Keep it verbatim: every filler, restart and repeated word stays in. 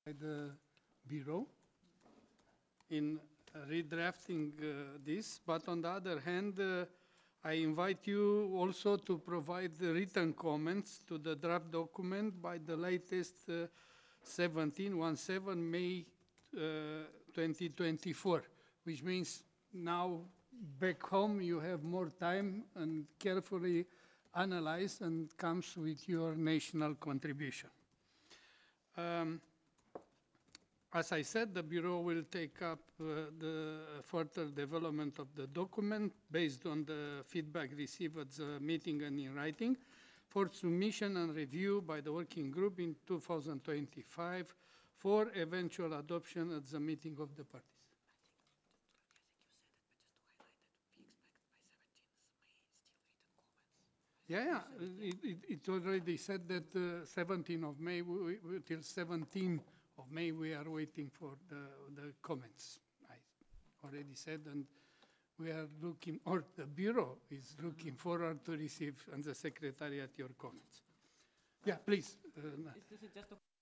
by the Bureau in redrafting uh, this, but on the other hand, uh, I invite you also to provide the written comments to the draft document by the latest uh, seventeen, May uh, twenty twenty-four, which means now back home you have more time and carefully analyze and comes with your national contribution. Um, as I said, the Bureau will take up uh, the further development of the document based on the feedback received at the meeting and in writing for submission and review by the working group in two thousand twenty-five for eventual adoption at the meeting of the parties. Yeah, yeah, it, it, it already said that uh, seventeenth of May, we, we, till seventeenth of May, we are waiting for the, the comments. I already said, and we are looking, or the Bureau is looking forward to receive, and the Secretariat, your comments. Yeah, please. Uh,